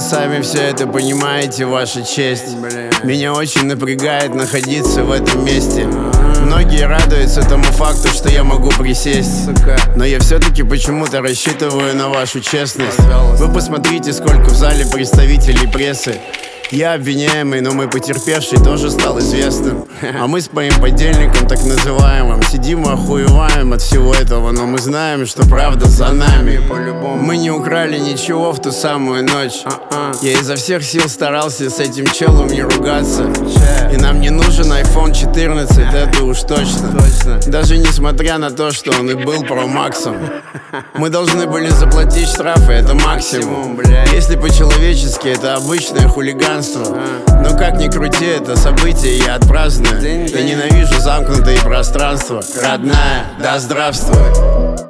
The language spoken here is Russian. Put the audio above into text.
сами все это понимаете, ваша честь. Меня очень напрягает находиться в этом месте. Многие радуются тому факту, что я могу присесть, но я все-таки почему-то рассчитываю на вашу честность. Вы посмотрите, сколько в зале представителей прессы. Я обвиняемый, но мой потерпевший тоже стал известным. А мы с моим подельником, так называемым, сидим и охуеваем от всего этого. Но мы знаем, что правда за нами. Мы не украли ничего в ту самую ночь. Я изо всех сил старался с этим челом не ругаться. И нам не нужен iPhone 14, это уж точно. Даже несмотря на то, что он и был Pro Max'ом. Мы должны были заплатить штрафы, это максимум. Если по-человечески, это обычное хулиганство. Но как ни крути, это событие я отпраздную. Я ненавижу замкнутые пространства. Родная, да здравствуй.